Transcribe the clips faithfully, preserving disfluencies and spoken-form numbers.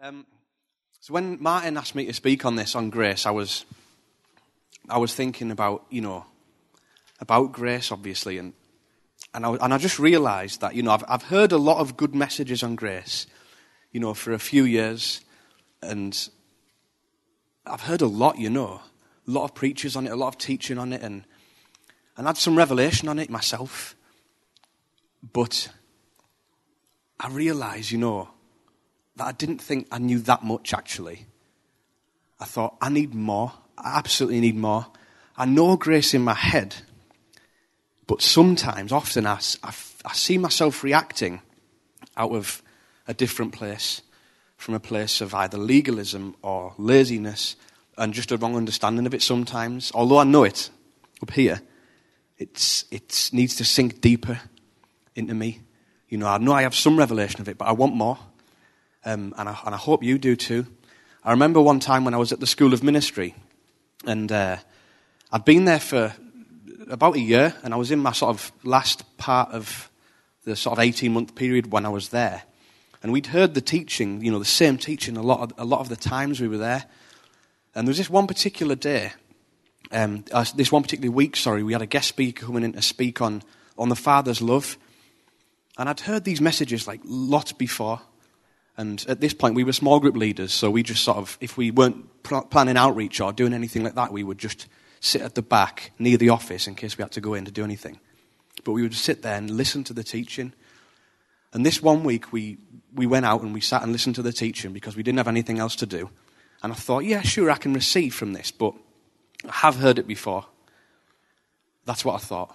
Um, so when Martin asked me to speak on this, on grace, I was, I was thinking about, you know, about grace, obviously, and and I, and I just realised that, you know, I've I've heard a lot of good messages on grace, you know, for a few years, and I've heard a lot, you know, a lot of preachers on it, a lot of teaching on it, and and I had some revelation on it myself, but I realised, you know, that I didn't think I knew that much, actually. I thought, I need more. I absolutely need more. I know grace in my head, but sometimes, often, I, I, I see myself reacting out of a different place, from a place of either legalism or laziness, and just a wrong understanding of it sometimes. Although I know it up here, it's it needs to sink deeper into me. You know, I know I have some revelation of it, but I want more. Um, and, I, and I hope you do too. I remember one time when I was at the School of Ministry, and uh, I'd been there for about a year, and I was in my sort of last part of the sort of eighteen-month period when I was there. And we'd heard the teaching, you know, the same teaching a lot of, a lot of the times we were there. And there was this one particular day, um, uh, this one particular week, sorry, we had a guest speaker coming in to speak on, on the Father's love. And I'd heard these messages like lots before. And at this point, we were small group leaders, so we just sort of, if we weren't pl- planning outreach or doing anything like that, we would just sit at the back near the office in case we had to go in to do anything. But we would just sit there and listen to the teaching. And this one week, we, we went out and we sat and listened to the teaching because we didn't have anything else to do. And I thought, yeah, sure, I can receive from this, but I have heard it before. That's what I thought.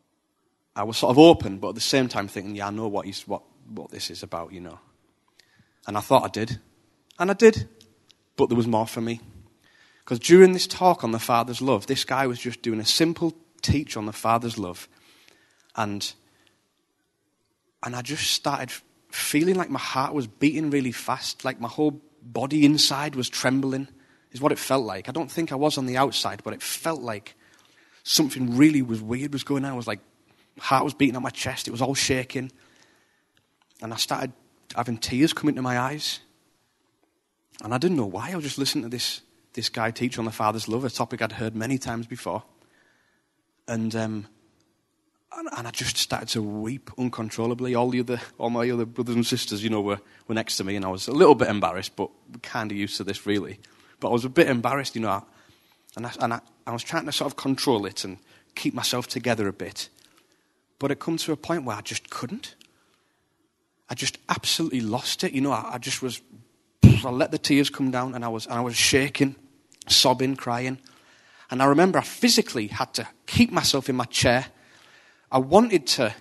I was sort of open, but at the same time thinking, yeah, I know what he's, what, what this is about, you know. And I thought I did. And I did. But there was more for me. Because during this talk on the Father's love, this guy was just doing a simple teach on the Father's love. And, and I just started feeling like my heart was beating really fast, like my whole body inside was trembling, is what it felt like. I don't think I was on the outside, but it felt like something really was weird was going on. I was like, my heart was beating on my chest. It was all shaking. And I started having tears come into my eyes. And I didn't know why. I was just listening to this, this guy teach on the Father's love, a topic I'd heard many times before. And, um, and and I just started to weep uncontrollably. All the other, all my other brothers and sisters, you know, were, were next to me, and I was a little bit embarrassed, but kind of used to this, really. But I was a bit embarrassed, you know, and I, and I, I was trying to sort of control it and keep myself together a bit. But it come to a point where I just couldn't. I just absolutely lost it. You know, I, I just was, I let the tears come down, and I was and I was shaking, sobbing, crying. And I remember I physically had to keep myself in my chair. I wanted to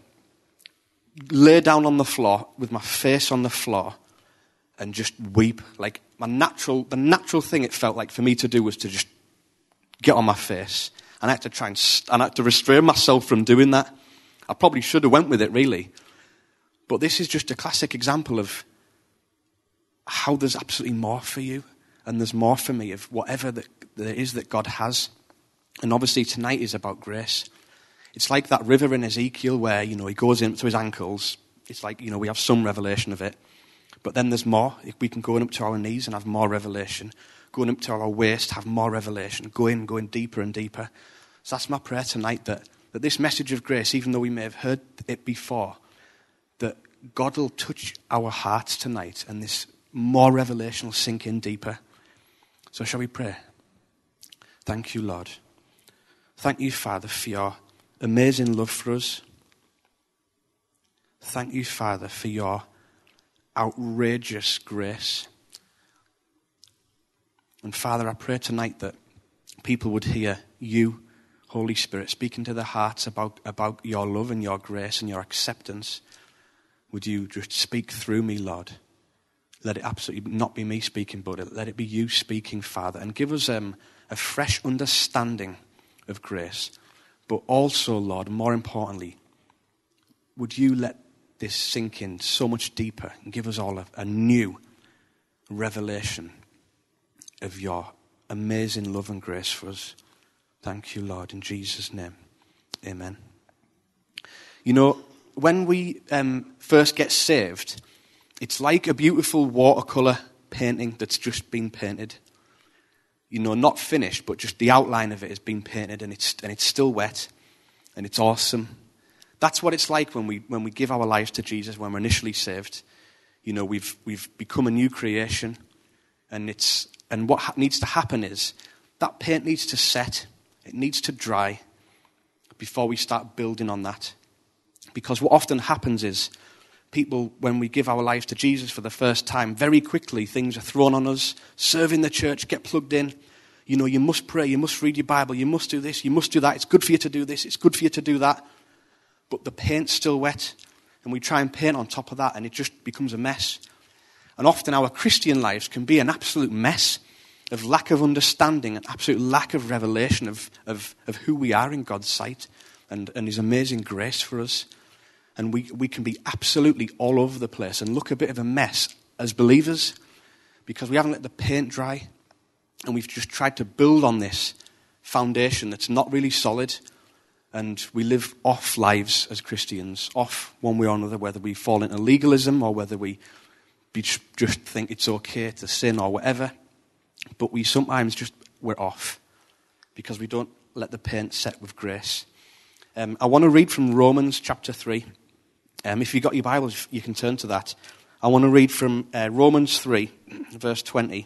lay down on the floor with my face on the floor and just weep. Like my natural, the natural thing it felt like for me to do was to just get on my face. And I had to try and, and I had to restrain myself from doing that. I probably should have went with it, really. But this is just a classic example of how there's absolutely more for you, and there's more for me of whatever that there is that God has. And obviously tonight is about grace. It's like that river in Ezekiel where, you know, he goes in to his ankles. It's like, you know, we have some revelation of it. But then there's more. We can go up to our knees and have more revelation. Going up to our waist, have more revelation. Going, going deeper and deeper. So that's my prayer tonight, that, that this message of grace, even though we may have heard it before, that God will touch our hearts tonight and this more revelation will sink in deeper. So shall we pray? Thank you, Lord. Thank you, Father, for your amazing love for us. Thank you, Father, for your outrageous grace. And Father, I pray tonight that people would hear you, Holy Spirit, speaking to their hearts about, about your love and your grace and your acceptance. Would you just speak through me, Lord? Let it absolutely not be me speaking, but let it be you speaking, Father. And give us um, a fresh understanding of grace. But also, Lord, more importantly, would you let this sink in so much deeper and give us all a, a new revelation of your amazing love and grace for us. Thank you, Lord, in Jesus' name. Amen. You know, when we um, first get saved, it's like a beautiful watercolour painting that's just been painted. You know, not finished, but just the outline of it has been painted, and it's and it's still wet, and it's awesome. That's what it's like when we when we give our lives to Jesus, when we're initially saved. You know, we've we've become a new creation, and it's and what ha- needs to happen is that paint needs to set, it needs to dry before we start building on that. Because what often happens is people, when we give our lives to Jesus for the first time, very quickly things are thrown on us. Serve in the church, get plugged in. You know, you must pray, you must read your Bible, you must do this, you must do that. It's good for you to do this, it's good for you to do that. But the paint's still wet, and we try and paint on top of that, and it just becomes a mess. And often our Christian lives can be an absolute mess of lack of understanding, an absolute lack of revelation of, of, of who we are in God's sight and, and his amazing grace for us. And we, we can be absolutely all over the place and look a bit of a mess as believers because we haven't let the paint dry, and we've just tried to build on this foundation that's not really solid, and we live off lives as Christians, off one way or another, whether we fall into legalism or whether we be just think it's okay to sin or whatever. But we sometimes just, we're off because we don't let the paint set with grace. Um, I want to read from Romans chapter three. Um, if you've got your Bibles, you can turn to that. I want to read from uh, Romans three, verse twenty.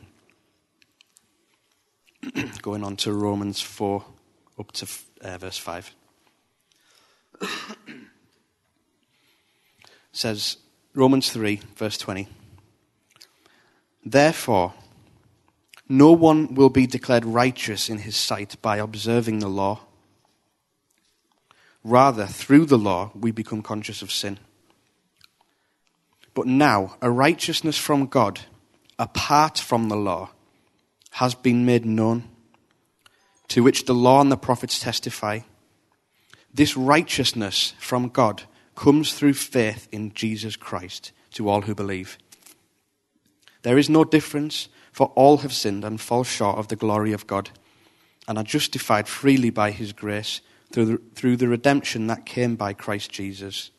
Going on to Romans four, up to uh, verse five. It says, Romans three, verse twenty. Therefore, no one will be declared righteous in his sight by observing the law. Rather, through the law, we become conscious of sin. But now, a righteousness from God, apart from the law, has been made known, to which the law and the prophets testify. This righteousness from God comes through faith in Jesus Christ to all who believe. There is no difference, for all have sinned and fall short of the glory of God, and are justified freely by his grace through the, through the redemption that came by Christ Jesus.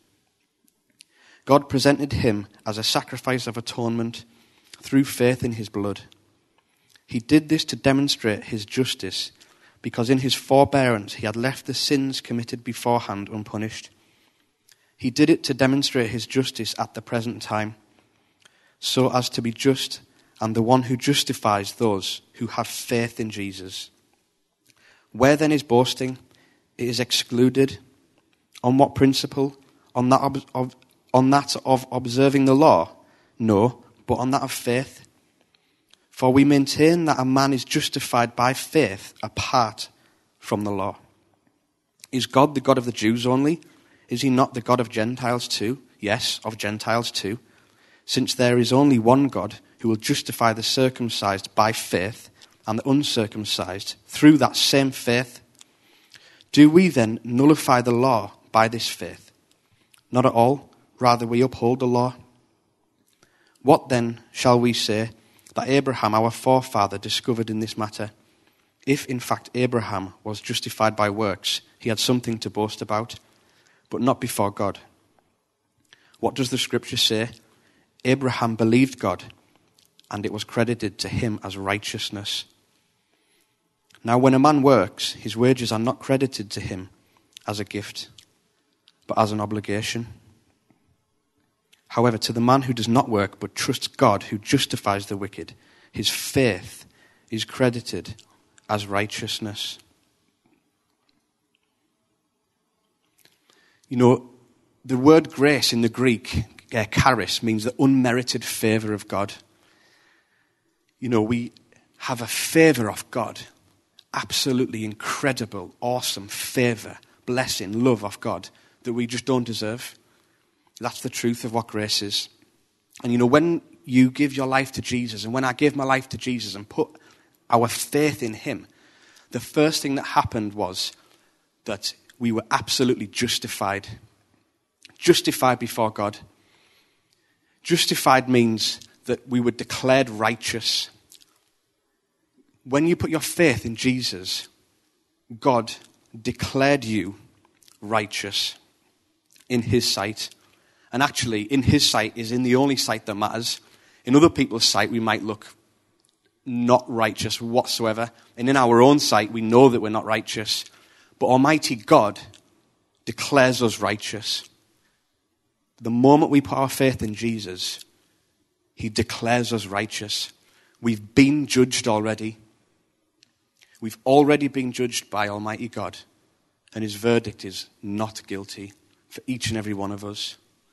God presented him as a sacrifice of atonement through faith in his blood. He did this to demonstrate his justice, because in his forbearance he had left the sins committed beforehand unpunished. He did it to demonstrate his justice at the present time, so as to be just and the one who justifies those who have faith in Jesus. Where then is boasting? It is excluded. On what principle? On that of, of, on that of observing the law? No, but on that of faith. For we maintain that a man is justified by faith apart from the law. Is God the God of the Jews only? Is he not the God of Gentiles too? Yes, of Gentiles too. Since there is only one God who will justify the circumcised by faith and the uncircumcised through that same faith. Do we then nullify the law by this faith? Not at all. Rather, we uphold the law. What then shall we say that Abraham, our forefather, discovered in this matter? If, in fact, Abraham was justified by works, he had something to boast about, but not before God. What does the scripture say? Abraham believed God, and it was credited to him as righteousness. Now, when a man works, his wages are not credited to him as a gift, but as an obligation. However, to the man who does not work, but trusts God, who justifies the wicked, his faith is credited as righteousness. You know, the word grace in the Greek, uh, charis, means the unmerited favour of God. You know, we have a favour of God. Absolutely incredible, awesome favour, blessing, love of God that we just don't deserve. That's the truth of what grace is. And you know, when you give your life to Jesus, and when I gave my life to Jesus and put our faith in him, the first thing that happened was that we were absolutely justified. Justified before God. Justified means that we were declared righteous. When you put your faith in Jesus, God declared you righteous in his sight. And actually, in his sight is in the only sight that matters. In other people's sight, we might look not righteous whatsoever. And in our own sight, we know that we're not righteous. But Almighty God declares us righteous. The moment we put our faith in Jesus, he declares us righteous. We've been judged already. We've already been judged by Almighty God. And his verdict is not guilty for each and every one of us.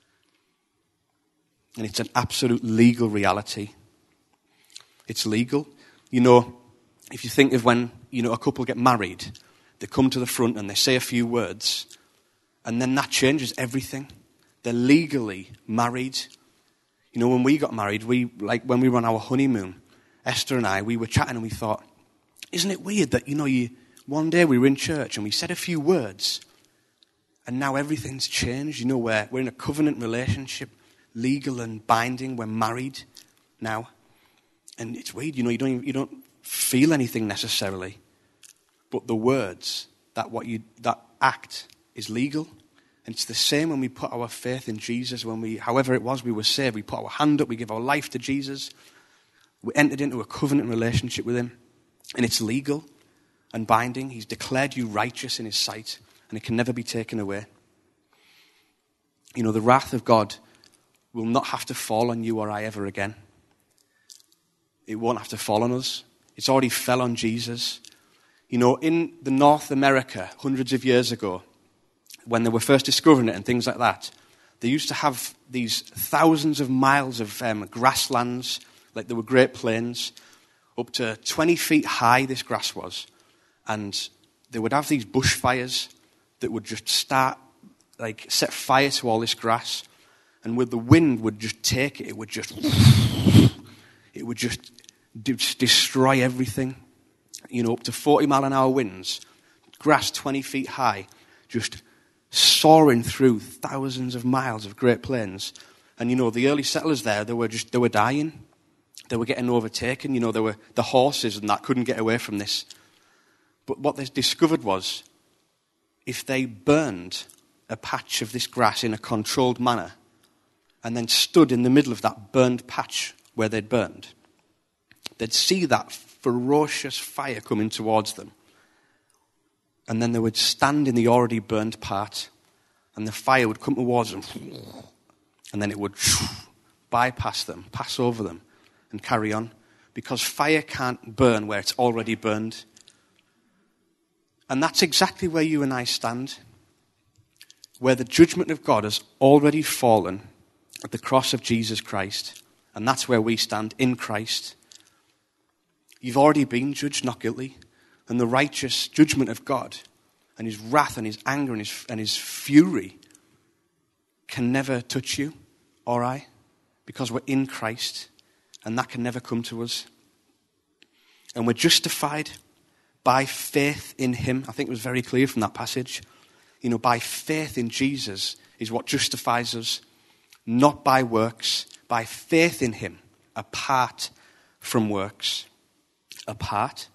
And it's an absolute legal reality. It's legal. You know, if you think of when, you know, a couple get married, they come to the front and they say a few words, and then that changes everything. They're legally married. You know, when we got married, we like when we were on our honeymoon, Esther and I, we were chatting and we thought, isn't it weird that, you know, you one day we were in church and we said a few words, and now everything's changed. You know, we're, we're in a covenant relationship, legal and binding. We're married now. And it's weird, you know, you don't, even, you don't feel anything necessarily. But the words, that what you that act is legal. And it's the same when we put our faith in Jesus, when we, however it was we were saved, we put our hand up, we give our life to Jesus. We entered into a covenant relationship with him. And it's legal and binding. He's declared you righteous in his sight, and it can never be taken away. You know, the wrath of God will not have to fall on you or I ever again. It won't have to fall on us. It's already fell on Jesus. You know, in the North America, hundreds of years ago, when they were first discovering it and things like that, they used to have these thousands of miles of um, grasslands, like there were Great Plains, up to twenty feet high this grass was. And they would have these bushfires that would just start, like, set fire to all this grass. And with the wind would just take it, it would just, it would just destroy everything. You know, up to forty mile an hour winds, grass twenty feet high, just soaring through thousands of miles of Great Plains. And, you know, the early settlers there, they were just, they were dying. They were getting overtaken. You know, they were, the horses and that couldn't get away from this. But what they discovered was, if they burned a patch of this grass in a controlled manner, and then stood in the middle of that burned patch where they'd burned, they'd see that ferocious fire coming towards them. And then they would stand in the already burned part, and the fire would come towards them, and then it would bypass them, pass over them, and carry on. Because fire can't burn where it's already burned. And that's exactly where you and I stand. Where the judgment of God has already fallen at the cross of Jesus Christ. And that's where we stand, in Christ. You've already been judged, not guilty. And the righteous judgment of God and his wrath and his anger and his, and his fury can never touch you or I, because we're in Christ, and that can never come to us. And we're justified by faith in him. I think it was very clear from that passage. You know, by faith in Jesus is what justifies us, not by works, by faith in him, apart from works. Apart.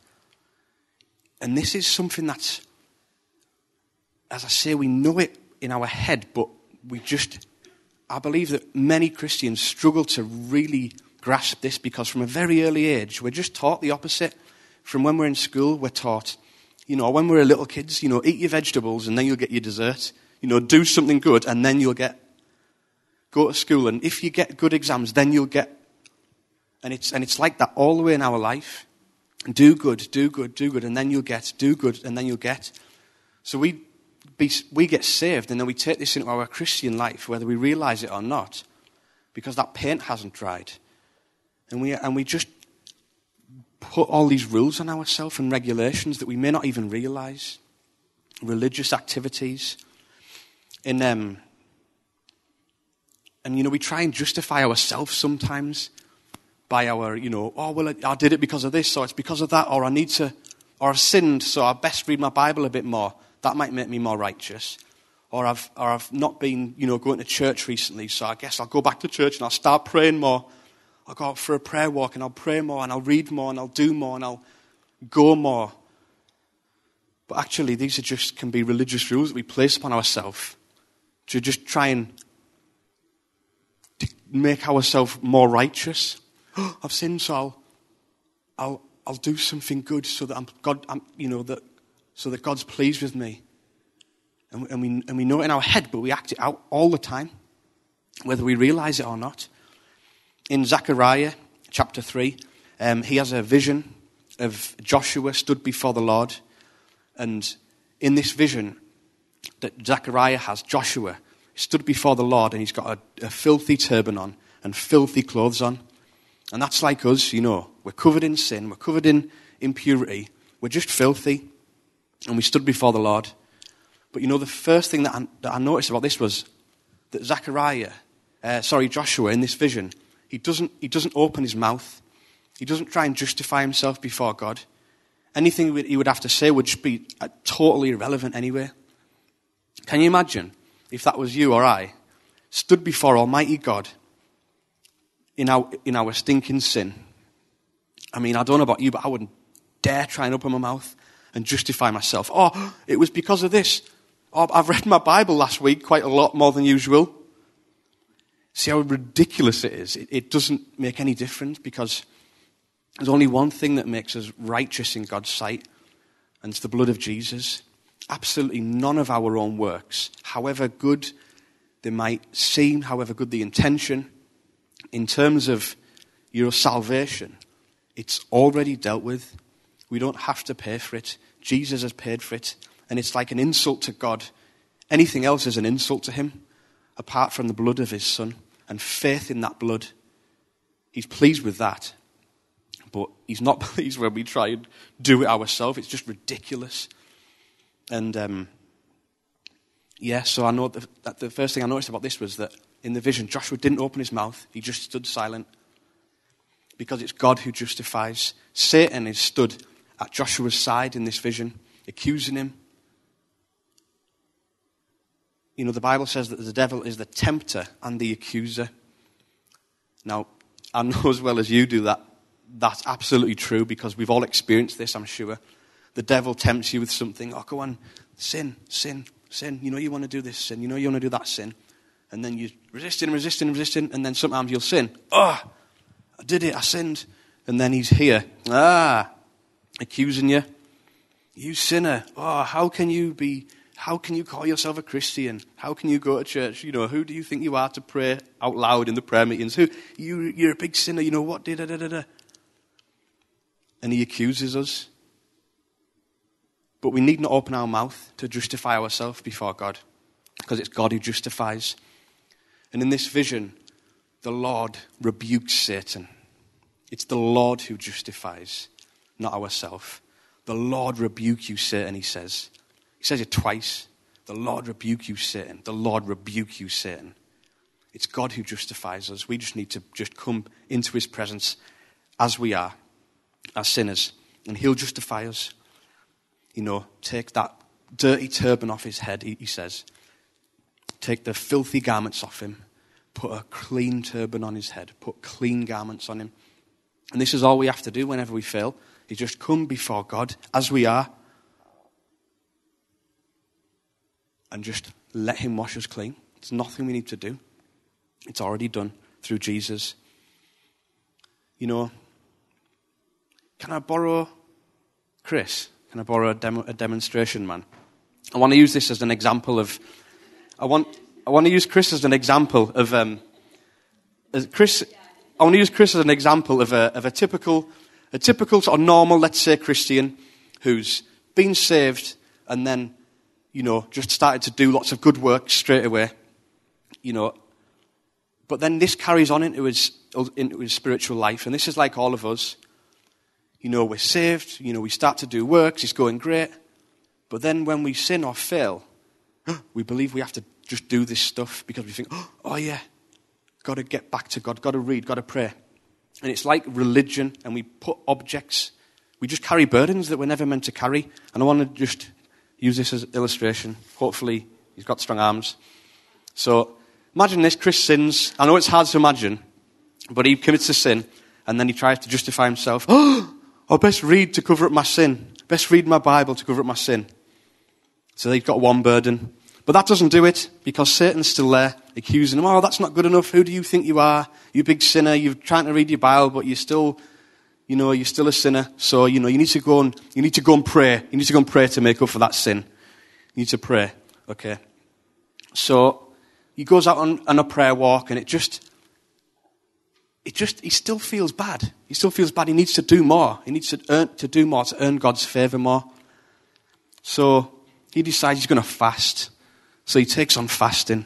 And this is something that's, as I say, we know it in our head, but we just, I believe that many Christians struggle to really grasp this, because from a very early age, we're just taught the opposite. From when we're in school, we're taught, you know, when we're little kids, you know, eat your vegetables and then you'll get your dessert. You know, do something good and then you'll get, go to school, and if you get good exams, then you'll get, and it's and it's like that all the way in our life. Do good, do good, do good, and then you'll get, do good, and then you'll get. So we be, we get saved, and then we take this into our Christian life, whether we realize it or not, because that paint hasn't dried. And we and we just put all these rules on ourselves and regulations that we may not even realize. Religious activities. And, um, and you know, we try and justify ourselves sometimes by our, you know, oh, well, I, I did it because of this, or it's because of that, or I need to, or I've sinned, so I best read my Bible a bit more. That might make me more righteous. Or I've, or I've not been, you know, going to church recently, so I guess I'll go back to church and I'll start praying more. I'll go out for a prayer walk and I'll pray more and I'll read more and I'll do more and I'll go more. But actually, these are just can be religious rules that we place upon ourselves to just try and make ourselves more righteous. oh, I've sinned, so I'll, I'll, I'll do something good so that I'm God, I'm, you know, that so that God's pleased with me. And, and we and we know it in our head, but we act it out all the time, whether we realize it or not. In Zechariah chapter three, um, he has a vision of Joshua stood before the Lord, and in this vision that Zechariah has, Joshua stood before the Lord, and he's got a, a filthy turban on and filthy clothes on. And that's like us, you know. We're covered in sin. We're covered in impurity. We're just filthy. And we stood before the Lord. But you know, the first thing that I, that I noticed about this was that Zechariah, uh, sorry, Joshua, in this vision, he doesn't, he doesn't open his mouth. He doesn't try and justify himself before God. Anything he would have to say would just be uh, totally irrelevant anyway. Can you imagine if that was you or I, stood before Almighty God in our, in our stinking sin? I mean, I don't know about you, but I wouldn't dare try and open my mouth and justify myself. Oh, it was because of this. Oh, I've read my Bible last week quite a lot more than usual. See how ridiculous it is? It, it doesn't make any difference, because there's only one thing that makes us righteous in God's sight, and it's the blood of Jesus. Absolutely none of our own works, however good they might seem, however good the intention, in terms of your salvation, it's already dealt with. We don't have to pay for it. Jesus has paid for it. And it's like an insult to God. Anything else is an insult to him, apart from the blood of his Son and faith in that blood. He's pleased with that. But he's not pleased when we try and do it ourselves. It's just ridiculous. And um, yeah, so I know the, that the first thing I noticed about this was that in the vision, Joshua didn't open his mouth. He just stood silent, because it's God who justifies. Satan is stood at Joshua's side in this vision, accusing him. You know, the Bible says that the devil is the tempter and the accuser. Now, I know as well as you do that that's absolutely true, because we've all experienced this, I'm sure. The devil tempts you with something. Oh, go on, sin, sin, sin. You know you want to do this sin. You know you want to do that sin. And then you're resisting, resisting, resisting, and then sometimes you'll sin. Oh, I did it, I sinned. And then he's here, ah, accusing you. You sinner. Oh, how can you be, how can you call yourself a Christian? How can you go to church? You know, who do you think you are to pray out loud in the prayer meetings? Who, you, you're a big sinner, you know what? Da, da, da, da, da. And he accuses us. But we need not open our mouth to justify ourselves before God, because it's God who justifies. And in this vision, the Lord rebukes Satan. It's the Lord who justifies, not ourselves. The Lord rebuke you, Satan, he says. He says it twice. The Lord rebuke you, Satan. The Lord rebuke you, Satan. It's God who justifies us. We just need to just come into his presence as we are, as sinners, and he'll justify us. You know, take that dirty turban off his head, he, he says. Take the filthy garments off him. Put a clean turban on his head. Put clean garments on him. And this is all we have to do whenever we fail. Is just come before God as we are. And just let him wash us clean. It's nothing we need to do. It's already done through Jesus. You know, can I borrow Chris? Can I borrow a, demo, a demonstration, man? I want to use this as an example of... I want I want to use Chris as an example of... Um, as Chris, I want to use Chris as an example of a, of a typical, a typical sort of normal, let's say, Christian who's been saved and then, you know, just started to do lots of good work straight away, you know. But then this carries on into his, into his spiritual life. And this is like all of us. You know, we're saved, you know, we start to do works, it's going great. But then when we sin or fail, we believe we have to just do this stuff because we think, oh yeah, got to get back to God, got to read, got to pray. And it's like religion, and we put objects, we just carry burdens that we're never meant to carry. And I want to just use this as an illustration. Hopefully he's got strong arms. So imagine this, Chris sins. I know it's hard to imagine, but he commits a sin, and then he tries to justify himself. Oh, I best read to cover up my sin. Best read my Bible to cover up my sin. So he's got one burden. But that doesn't do it, because Satan's still there. accusing him. Oh, that's not good enough. Who do you think you are? You big sinner. You're trying to read your Bible, but you're still, you know, you're still a sinner. So, you know, you need to go and, you need to go and pray. You need to go and pray to make up for that sin. You need to pray. Okay. So he goes out on, on a prayer walk, and it just, it just, he still feels bad. He still feels bad. He needs to do more. He needs to earn, to do more, to earn God's favor more. So he decides he's going to fast. So he takes on fasting.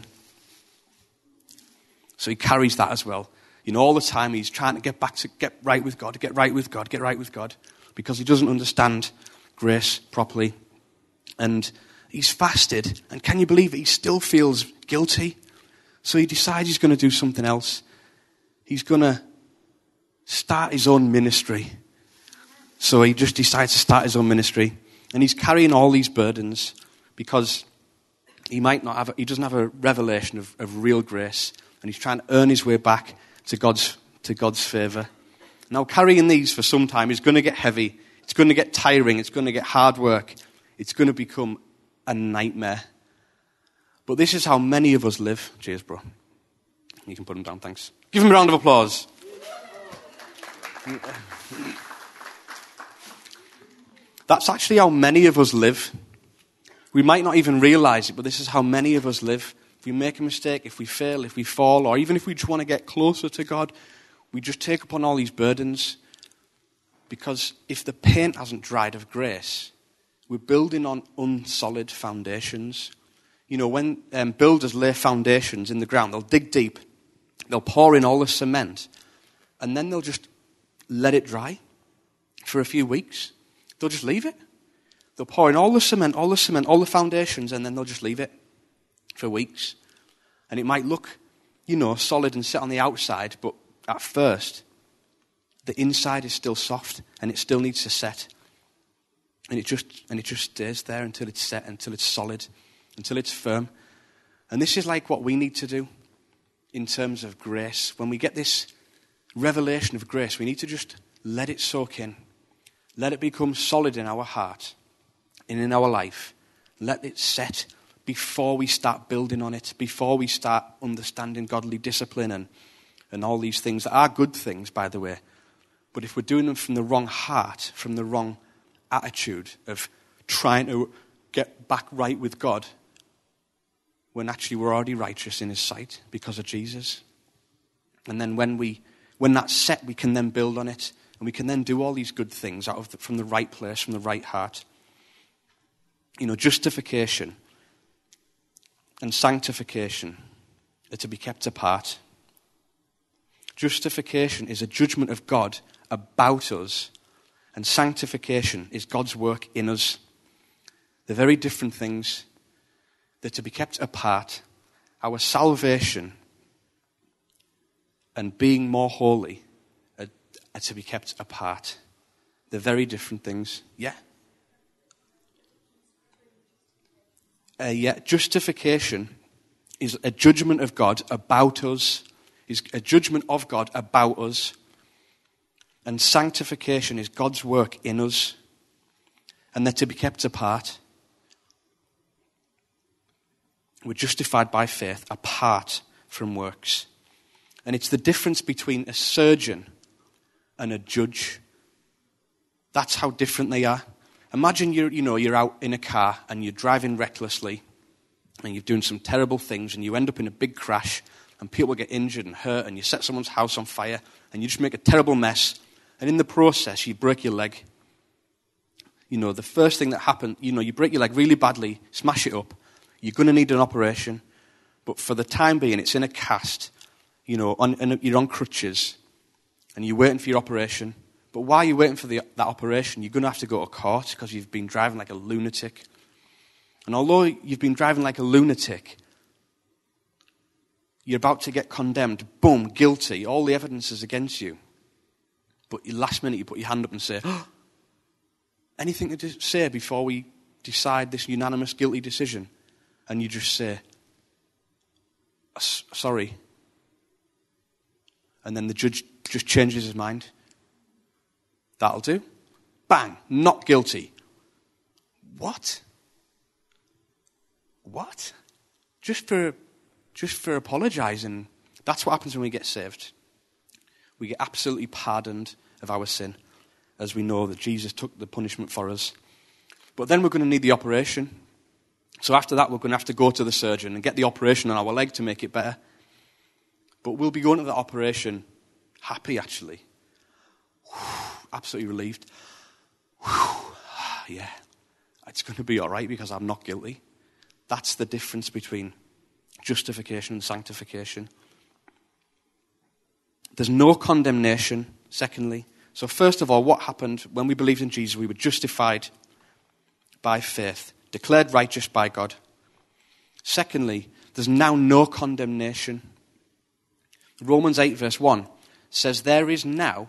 So he carries that as well. You know, all the time he's trying to get back to get right with God, get right with God, get right with God, because he doesn't understand grace properly. And he's fasted, and can you believe it? He still feels guilty. So he decides he's going to do something else. He's going to start his own ministry. So he just decides to start his own ministry. And he's carrying all these burdens because he might not have, a, he doesn't have a revelation of, of real grace. And he's trying to earn his way back to God's, to God's favor. Now, carrying these for some time is going to get heavy. It's going to get tiring. It's going to get hard work. It's going to become a nightmare. But this is how many of us live. Cheers, bro. You can put them down, thanks. Give him a round of applause. That's actually how many of us live. We might not even realize it, but this is how many of us live. If we make a mistake, if we fail, if we fall, or even if we just want to get closer to God, we just take upon all these burdens. Because if the paint hasn't dried of grace, we're building on unsolid foundations. You know, when um, builders lay foundations in the ground, they'll dig deep, they'll pour in all the cement, and then they'll just let it dry for a few weeks. They'll just leave it. They'll pour in all the cement, all the cement, all the foundations, and then they'll just leave it for weeks. And it might look, you know, solid and set on the outside, but at first, the inside is still soft, and it still needs to set. And it just and it just stays there until it's set, until it's solid, until it's firm. And this is like what we need to do in terms of grace. When we get this revelation of grace, we need to just let it soak in. Let it become solid in our heart and in our life. Let it set before we start building on it, before we start understanding godly discipline and, and all these things that are good things, by the way. But if we're doing them from the wrong heart, from the wrong attitude of trying to get back right with God, when actually we're already righteous in his sight because of Jesus. And then when we, when that's set, we can then build on it. And we can then do all these good things out of the, from the right place, from the right heart. You know, justification and sanctification are to be kept apart. Justification is a judgment of God about us, and sanctification is God's work in us. They're very different things. They're to be kept apart. Our salvation and being more holy are, are to be kept apart. They're very different things. Yeah? Uh, yeah, justification is a judgment of God about us, is a judgment of God about us. And sanctification is God's work in us. And they're to be kept apart. We're justified by faith apart from works. And it's the difference between a surgeon and a judge. That's how different they are. Imagine you're, you know, you're out in a car and you're driving recklessly and you're doing some terrible things and you end up in a big crash and people get injured and hurt and you set someone's house on fire and you just make a terrible mess. And in the process, you break your leg. You know, the first thing that happened, you know, you break your leg really badly, smash it up. You're going to need an operation. But for the time being, it's in a cast. You know, on, and you're on crutches. And you're waiting for your operation. But while you're waiting for the, that operation, you're going to have to go to court because you've been driving like a lunatic. And although you've been driving like a lunatic, you're about to get condemned. Boom, guilty. All the evidence is against you. But last minute you put your hand up and say, oh, anything to say before we decide this unanimous guilty decision? And you just say, sorry. And then the judge just changes his mind. That'll do. Bang, not guilty. What? What? Just for just for apologising. That's what happens when we get saved. We get absolutely pardoned of our sin, as we know that Jesus took the punishment for us. But then we're going to need the operation. So after that, we're going to have to go to the surgeon and get the operation on our leg to make it better. But we'll be going to the operation happy, actually. Whew, absolutely relieved. Whew, yeah, it's going to be all right because I'm not guilty. That's the difference between justification and sanctification. There's no condemnation, secondly. So first of all, what happened when we believed in Jesus? We were justified by faith, declared righteous by God. Secondly, there's now no condemnation. Romans eight verse one says there is now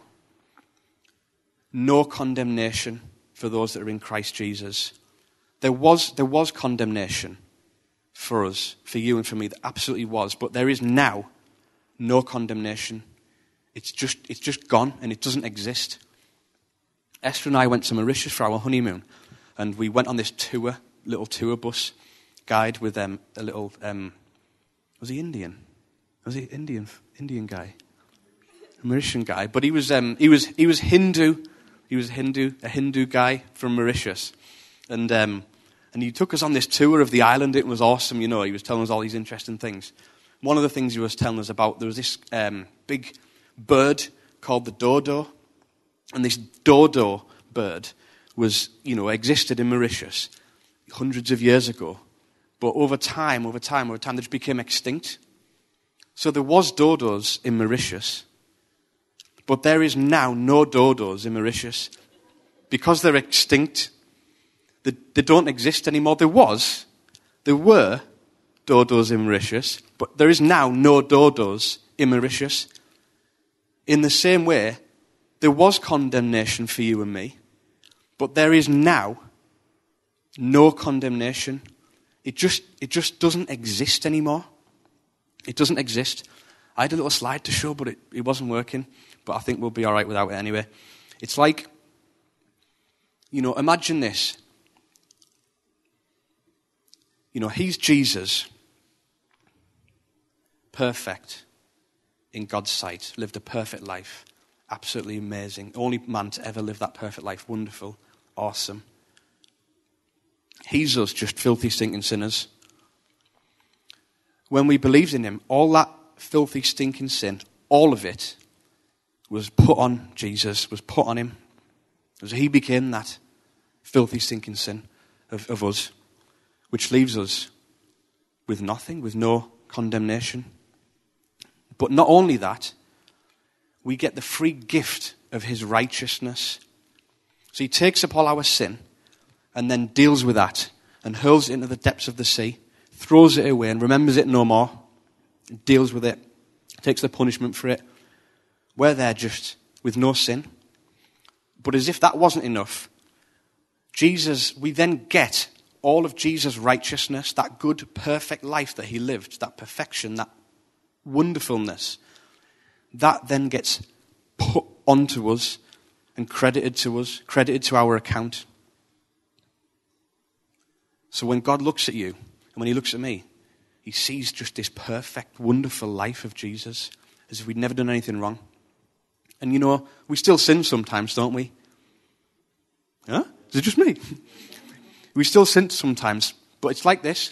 no condemnation for those that are in Christ Jesus. There was, there was condemnation for us, for you and for me. There absolutely was. But there is now no condemnation. It's just, it's just gone and it doesn't exist. Esther and I went to Mauritius for our honeymoon, and we went on this tour, little tour bus guide with um, a little, um, was he Indian? Was he Indian? Indian guy, a Mauritian guy, but he was um, he was he was Hindu. He was Hindu, a Hindu guy from Mauritius, and um, and he took us on this tour of the island. It was awesome, you know. He was telling us all these interesting things. One of the things he was telling us about, there was this um, big bird called the dodo, and this dodo bird was, you know, existed in Mauritius hundreds of years ago, but over time, over time, over time, they just became extinct. So there was dodos in Mauritius, but there is now no dodos in Mauritius because they're extinct. They, they don't exist anymore. There was, there were dodos in Mauritius, but there is now no dodos in Mauritius. In the same way, there was condemnation for you and me, but there is now no condemnation. It just, it just doesn't exist anymore. It doesn't exist. I had a little slide to show, but it, it wasn't working. But I think we'll be all right without it anyway. It's like, you know, imagine this. You know, he's Jesus, perfect in God's sight, lived a perfect life, absolutely amazing. Only man to ever live that perfect life, wonderful, awesome. He's us, just filthy, stinking sinners. When we believed in him, all that filthy, stinking sin, all of it was put on Jesus, was put on him. So he became that filthy, stinking sin of, of us, which leaves us with nothing, with no condemnation. But not only that, we get the free gift of his righteousness. So he takes up all our sin and then deals with that and hurls it into the depths of the sea, throws it away and remembers it no more, deals with it, takes the punishment for it. We're there just with no sin. But as if that wasn't enough, Jesus, we then get all of Jesus' righteousness, that good, perfect life that he lived, that perfection, that wonderfulness, that then gets put onto us and credited to us, credited to our account. So when God looks at you, and when he looks at me, he sees just this perfect, wonderful life of Jesus, as if we'd never done anything wrong. And you know, we still sin sometimes, don't we? Huh? Is it just me? We still sin sometimes, but it's like this.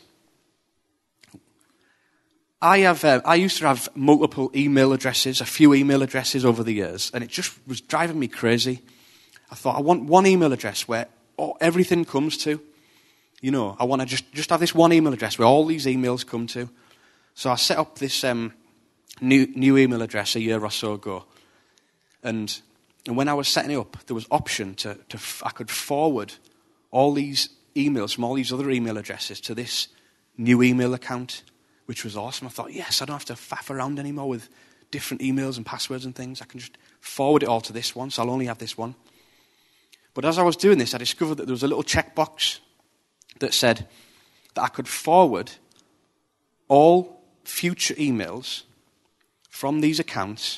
I have. Uh, I used to have multiple email addresses, a few email addresses over the years, and it just was driving me crazy. I thought, I want one email address where oh, everything comes to. You know, I want to just, just have this one email address where all these emails come to. So I set up this um, new new email address a year or so ago. And, and when I was setting it up, there was option to, to I could forward all these emails from all these other email addresses to this new email account, which was awesome. I thought, yes, I don't have to faff around anymore with different emails and passwords and things. I can just forward it all to this one, so I'll only have this one. But as I was doing this, I discovered that there was a little checkbox that said that I could forward all future emails from these accounts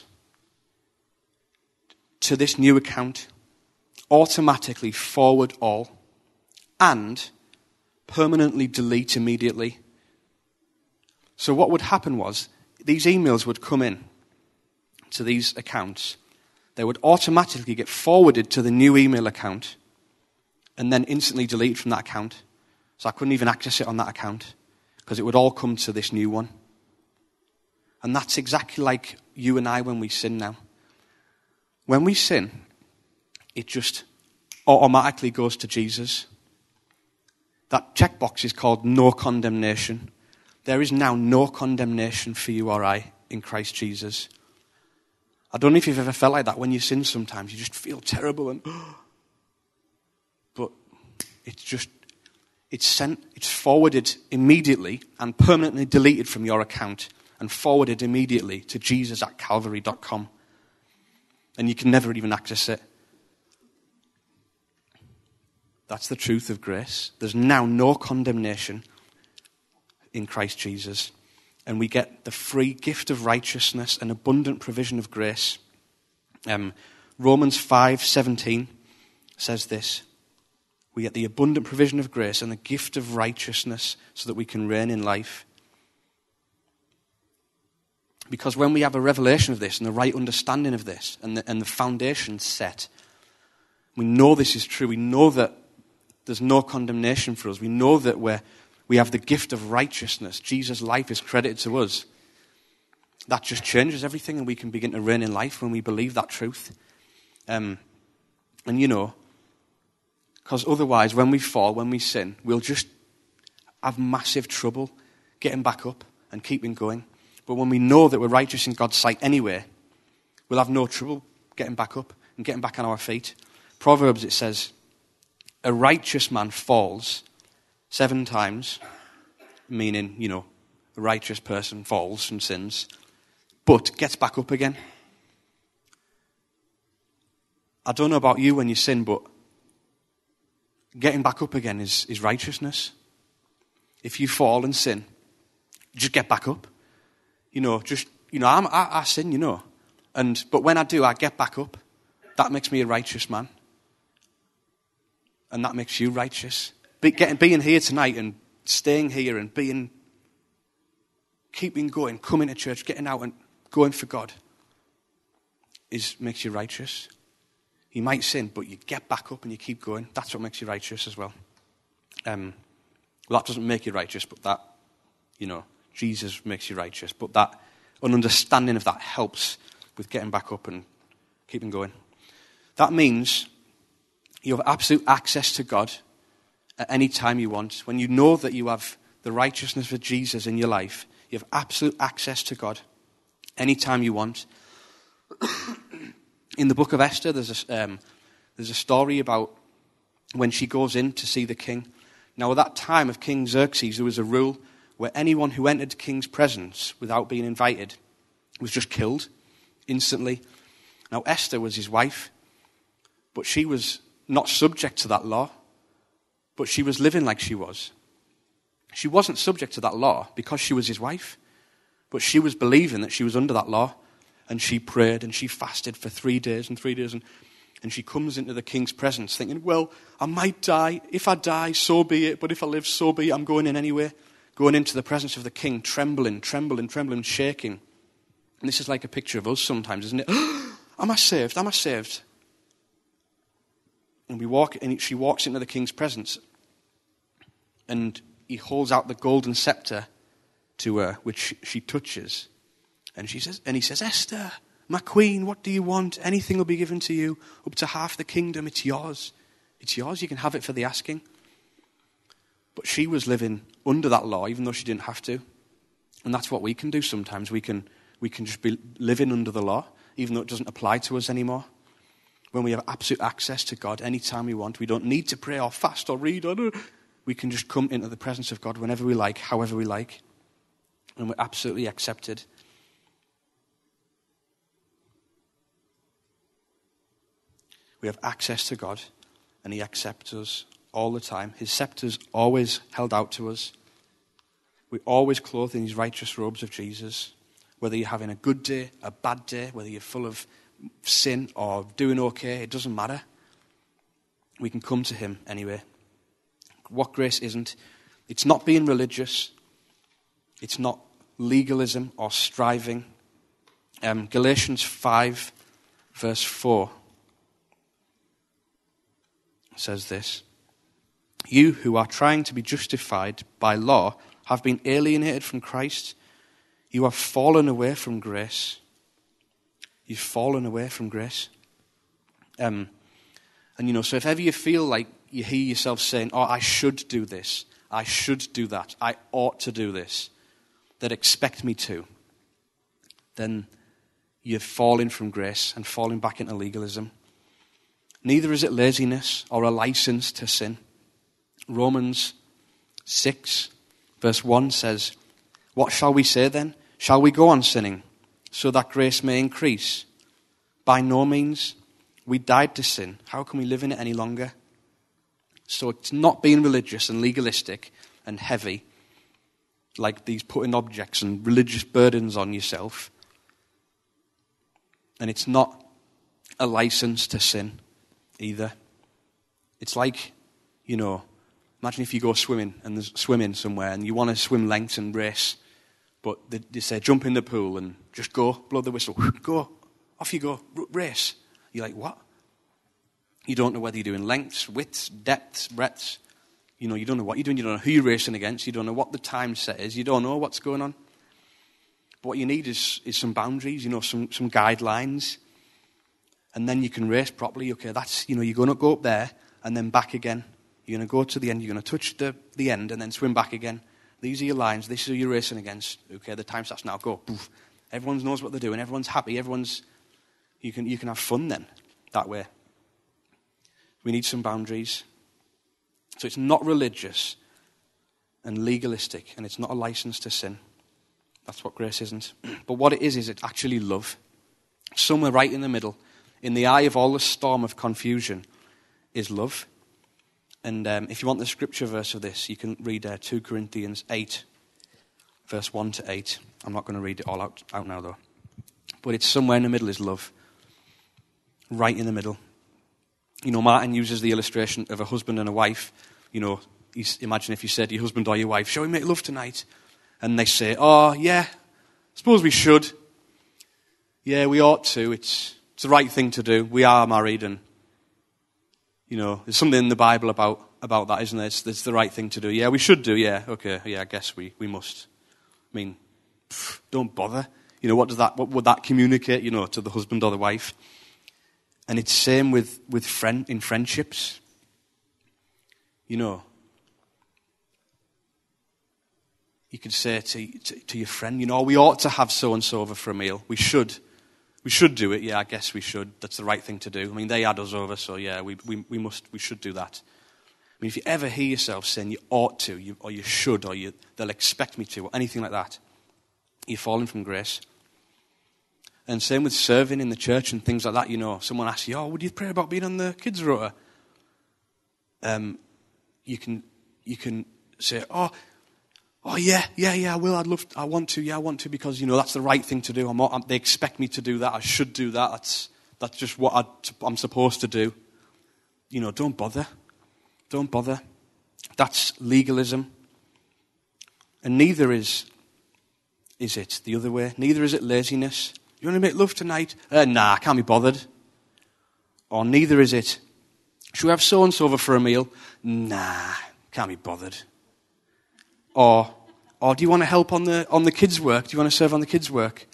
to this new account, automatically forward all, and permanently delete immediately. So what would happen was, these emails would come in to these accounts. They would automatically get forwarded to the new email account and then instantly deleted from that account. So I couldn't even access it on that account because it would all come to this new one. And that's exactly like you and I when we sin now. When we sin, it just automatically goes to Jesus. That checkbox is called no condemnation. There is now no condemnation for you or I in Christ Jesus. I don't know if you've ever felt like that when you sin sometimes. You just feel terrible and... But it's just... It's sent, it's forwarded immediately and permanently deleted from your account and forwarded immediately to jesus at calvary dot com. And you can never even access it. That's the truth of grace. There's now no condemnation in Christ Jesus. And we get the free gift of righteousness and abundant provision of grace. Um, Romans five seventeen says this. We get the abundant provision of grace and the gift of righteousness so that we can reign in life. Because when we have a revelation of this and the right understanding of this and the, and the foundation set, we know this is true. We know that there's no condemnation for us. We know that we're, we have the gift of righteousness. Jesus' life is credited to us. That just changes everything and we can begin to reign in life when we believe that truth. Um, and you know, because otherwise, when we fall, when we sin, we'll just have massive trouble getting back up and keeping going. But when we know that we're righteous in God's sight anyway, we'll have no trouble getting back up and getting back on our feet. Proverbs, it says, a righteous man falls seven times, meaning, you know, a righteous person falls and sins, but gets back up again. I don't know about you when you sin, but getting back up again is, is righteousness. If you fall and sin, just get back up. You know, just, you know, I'm, I, I sin, you know. and But when I do, I get back up. That makes me a righteous man. And that makes you righteous. Be, getting, being here tonight and staying here and being, keeping going, coming to church, getting out and going for God is makes you righteous. You might sin, but you get back up and you keep going. That's what makes you righteous as well. Um, well, that doesn't make you righteous, but that, you know, Jesus makes you righteous. But that, an understanding of that helps with getting back up and keeping going. That means you have absolute access to God at any time you want. When you know that you have the righteousness of Jesus in your life, you have absolute access to God any time you want. In the book of Esther, there's a, um, there's a story about when she goes in to see the king. Now, at that time of King Xerxes, there was a rule where anyone who entered the king's presence without being invited was just killed instantly. Now, Esther was his wife, but she was not subject to that law, but she was living like she was. She wasn't subject to that law because she was his wife, but she was believing that she was under that law. And she prayed and she fasted for three days and three days. And, and she comes into the king's presence thinking, well, I might die. If I die, so be it. But if I live, so be it. I'm going in anyway. Going into the presence of the king, trembling, trembling, trembling, shaking. And this is like a picture of us sometimes, isn't it? Am I saved? Am I saved? And we walk, and she walks into the king's presence. And he holds out the golden scepter to her, which she touches. And she says, and he says, Esther, my queen, what do you want? Anything will be given to you. Up to half the kingdom, it's yours. It's yours, you can have it for the asking. But she was living under that law, even though she didn't have to. And that's what we can do sometimes. We can, we can just be living under the law, even though it doesn't apply to us anymore. When we have absolute access to God anytime we want, we don't need to pray or fast or read. Or, we can just come into the presence of God whenever we like, however we like. And we're absolutely accepted. We have access to God, and he accepts us all the time. His scepter's always held out to us. We're always clothed in these righteous robes of Jesus. Whether you're having a good day, a bad day, whether you're full of sin or doing okay, it doesn't matter. We can come to him anyway. What grace isn't, it's not being religious. It's not legalism or striving. Um, Galatians five, verse four says this: "You who are trying to be justified by law have been alienated from Christ. You have fallen away from grace." You've fallen away from grace. Um, and you know, so if ever you feel like you hear yourself saying, "Oh, I should do this, I should do that, I ought to do this, that expect me to," then you're falling from grace and falling back into legalism. Neither is it laziness or a license to sin. Romans six, verse one says, "What shall we say then? Shall we go on sinning so that grace may increase? By no means. We died to sin. How can we live in it any longer?" So it's not being religious and legalistic and heavy, like these putting objects and religious burdens on yourself. And it's not a license to sin either. It's like, you know, imagine if you go swimming and there's swimming somewhere and you want to swim lengths and race, but they, they say jump in the pool and just go, blow the whistle, go, off you go, r- race. You're like, what? You don't know whether you're doing lengths, widths, depths, breadths. You know, you don't know what you're doing. You don't know who you're racing against. You don't know what the time set is. You don't know what's going on. But what you need is, is some boundaries, you know, some, some guidelines. And then you can race properly. Okay, that's, you know, you're going to go up there and then back again. You're going to go to the end. You're going to touch the, the end and then swim back again. These are your lines. This is who you're racing against. Okay, the time starts now. Go. Poof. Everyone knows what they're doing. Everyone's happy. Everyone's... You can you can have fun then, that way. We need some boundaries. So it's not religious and legalistic, and it's not a license to sin. That's what grace isn't. But what it is, is it's actually love. Somewhere right in the middle, in the eye of all the storm of confusion, is love. And um, if you want the scripture verse of this, you can read uh, two Corinthians eight, verse one to eight. I'm not going to read it all out, out now, though. But it's somewhere in the middle is love. Right in the middle. You know, Martin uses the illustration of a husband and a wife. You know, imagine if you said to your husband or your wife, "Shall we make love tonight?" And they say, "Oh, yeah, suppose we should. Yeah, we ought to. It's, it's the right thing to do. We are married, and, you know, there's something in the Bible about, about that, isn't there? It's, it's the right thing to do. Yeah, we should do, yeah, okay, yeah, I guess we, we must." I mean, pff, don't bother. You know, what does that, what would that communicate, you know, to the husband or the wife? And it's same with, with friend in friendships. You know, you could say to, to, to your friend, you know, we ought to have so-and-so over for a meal. We should. We should do it. Yeah, I guess we should. That's the right thing to do. I mean, they had us over, so yeah, we we, we must, we should do that. I mean, if you ever hear yourself saying you ought to, you, or you should, or you, they'll expect me to, or anything like that, you're falling from grace. And same with serving in the church and things like that. You know, someone asks you, "Oh, would you pray about being on the kids' rota?" Um, you can you can say, "Oh, oh yeah, yeah, yeah, I will. I'd love, to, I want to. Yeah, I want to because you know that's the right thing to do. I'm, I'm, they expect me to do that. I should do that. That's that's just what I'd, I'm supposed to do." You know, don't bother. Don't bother. That's legalism. And neither is is it the other way. Neither is it laziness. "You want to make love tonight?" Uh, nah, I can't be bothered. Or neither is it, "Should we have so-and-so over for a meal?" Nah, can't be bothered. Or, or do you want to help on the on the kids' work? Do you want to serve on the kids' work?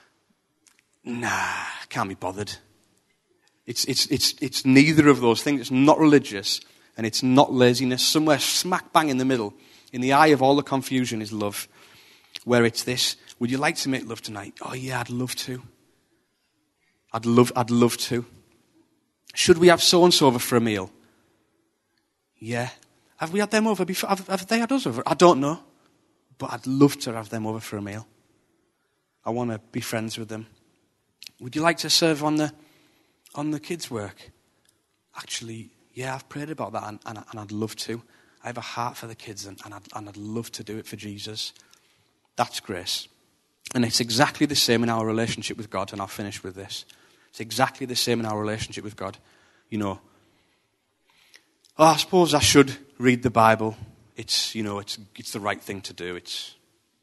Nah, can't be bothered. It's it's it's it's neither of those things. It's not religious and it's not laziness. Somewhere smack bang in the middle, in the eye of all the confusion, is love. Where it's this: would you like to make love tonight? Oh yeah, I'd love to. I'd love, I'd love to. Should we have so-and-so over for a meal? Yeah. Have we had them over before? Have, have they had us over? I don't know. But I'd love to have them over for a meal. I want to be friends with them. Would you like to serve on the on the kids' work? Actually, yeah, I've prayed about that and, and, and I'd love to. I have a heart for the kids and, and, I'd, and I'd love to do it for Jesus. That's grace. And it's exactly the same in our relationship with God, and I'll finish with this. It's exactly the same in our relationship with God. You know, oh, I suppose I should read the Bible. It's, you know, it's it's the right thing to do. It's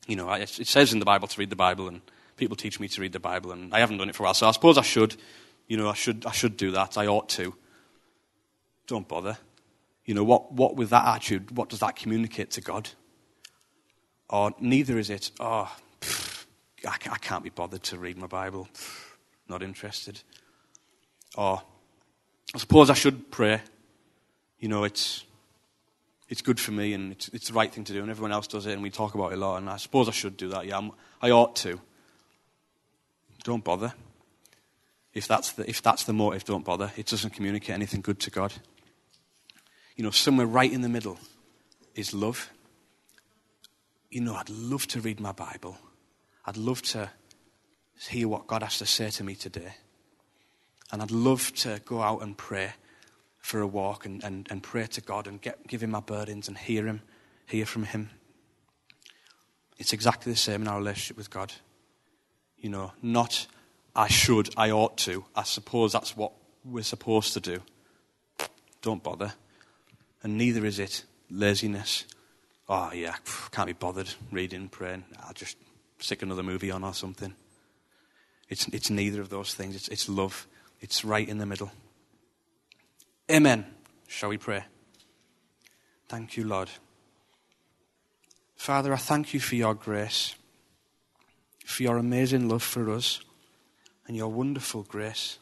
You know, it says in the Bible to read the Bible, and people teach me to read the Bible, and I haven't done it for a while, so I suppose I should. You know, I should I should do that. I ought to. Don't bother. You know, what, what with that attitude, what does that communicate to God? Or neither is it, oh, pff, I, I can't be bothered to read my Bible. Pff, not interested. Or, I suppose I should pray. You know, it's it's good for me, and it's, it's the right thing to do, and everyone else does it, and we talk about it a lot, and I suppose I should do that. Yeah, I'm, I ought to. Don't bother. If that's the if that's the motive, don't bother. It doesn't communicate anything good to God. You know, somewhere right in the middle is love. You know, I'd love to read my Bible. I'd love to hear what God has to say to me today. And I'd love to go out and pray for a walk and, and, and pray to God and get, give him my burdens and hear him, hear from him. It's exactly the same in our relationship with God. You know, not I should, I ought to. I suppose that's what we're supposed to do. Don't bother. And neither is it laziness. Oh yeah, can't be bothered reading, praying. I'll just stick another movie on or something. It's it's neither of those things. It's it's love. It's right in the middle. Amen. Shall we pray? Thank you, Lord. Father, I thank you for your grace, for your amazing love for us, and your wonderful grace.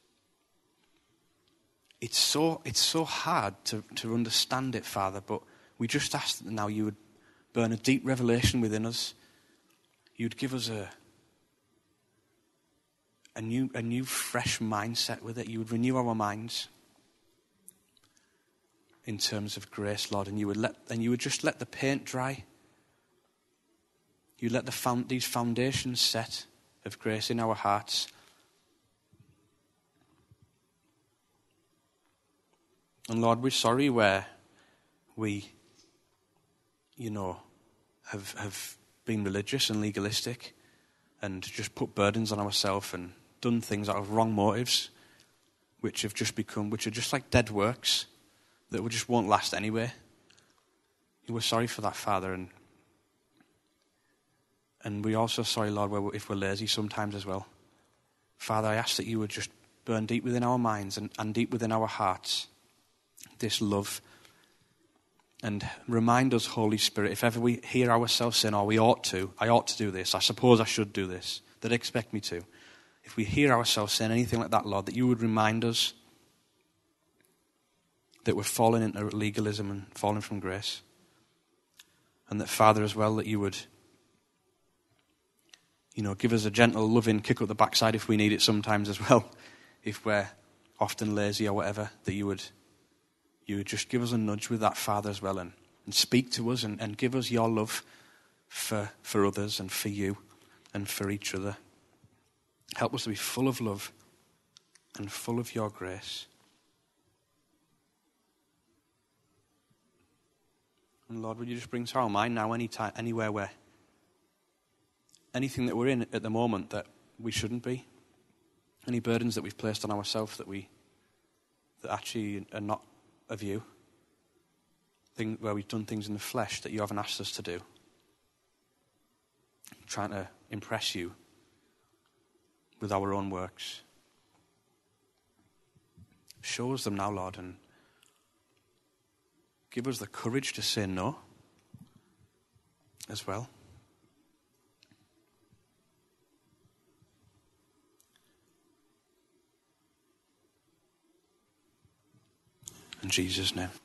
It's so it's so hard to, to understand it, Father, but we just ask that now you would burn a deep revelation within us. You'd give us a a new a new fresh mindset with it. You would renew our minds in terms of grace, Lord, and you would let and you would just let the paint dry. You let the found, these foundations set of grace in our hearts. And Lord, we're sorry where we, you know, have have been religious and legalistic and just put burdens on ourselves and done things out of wrong motives, which have just become, which are just like dead works that we just won't last anyway. We're sorry for that, Father, and and we're also sorry, Lord, if we're lazy sometimes as well. Father, I ask that you would just burn deep within our minds and, and deep within our hearts this love, and remind us, Holy Spirit, if ever we hear ourselves saying, oh, we ought to, I ought to do this, I suppose I should do this, that expect me to. If we hear ourselves saying anything like that, Lord, that you would remind us that we're falling into legalism and falling from grace. And that, Father, as well, that you would, you know, give us a gentle, loving kick up the backside if we need it sometimes as well, if we're often lazy or whatever, that you would you would just give us a nudge with that, Father, as well, and, and speak to us and, and give us your love for for others and for you and for each other. Help us to be full of love and full of your grace. And Lord, would you just bring to our mind now any time, anywhere where, anything that we're in at the moment that we shouldn't be, any burdens that we've placed on ourselves that we, that actually are not of you, thing where we've done things in the flesh that you haven't asked us to do, trying to impress you with our own works. Show us them now, Lord, and give us the courage to say no as well. In Jesus' name.